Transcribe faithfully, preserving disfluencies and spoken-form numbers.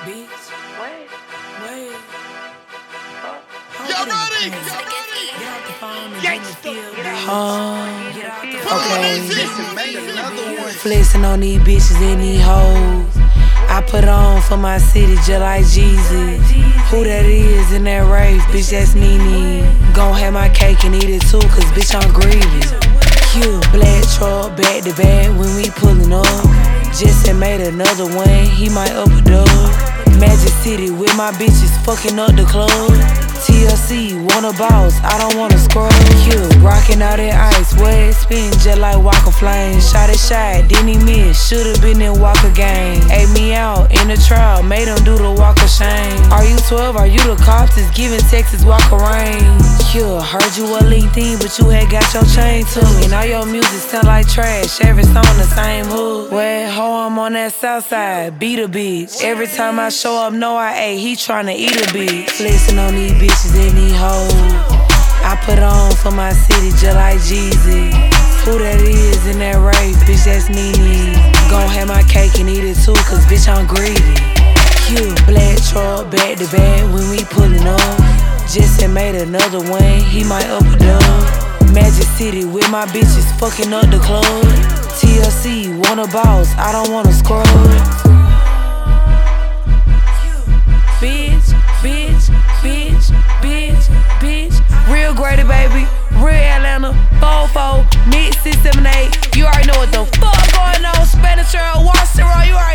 Bitch. Wait. Wait. Y'all ready? Get off the phone and Gangsta. get in the field, Get bitch. out. Get off the Put phone. on Okay. this shit. Made another one. Flexing on these bitches and these hoes. I put on for my city just like Jeezy. Who that is in that rave? Bitch, that's Nene. Gon' have my cake and eat it too, cause bitch, I'm greedy. Cute, black truck, back to back when we pullin' up. Just had made another one, he might up a dub. Magic City with my bitches fucking up the club. T L C, wanna boss, I don't wanna scrub. Cute, rockin' out that ice, wet spin just like Walker Flame. Shot it shot, didn't he miss? Should've been in Walker game. Ate me out in the trial, made him do the walk of shame. Are you twelve? Are you the cops? It's giving Texas Walker rain. Cute, heard you a LinkedIn, but you had got your chain too. And all your music sound like trash, every song the same hook. Well, ho, I'm on that south side, beat a bitch. Every time I show up, know I ate, he tryna eat a bitch. Flexing on these bitches and these hoes. I put on for my city just like Jeezy. Who that is in that race, bitch, that's Nene. Gon' have my cake and eat it too, cause bitch, I'm greedy. Cute, black truck, back to back when we pullin' up. Just had made another one, he might up a dub. Magic City with my bitches fucking up the club. T L C, wanna boss, I don't wanna scrub. Bitch, bitch, bitch, bitch, bitch. Real Grady, baby, real Atlanta, four four, mid six seven eight. You already know what the fuck going on. Spanish girl, watch the roll, you already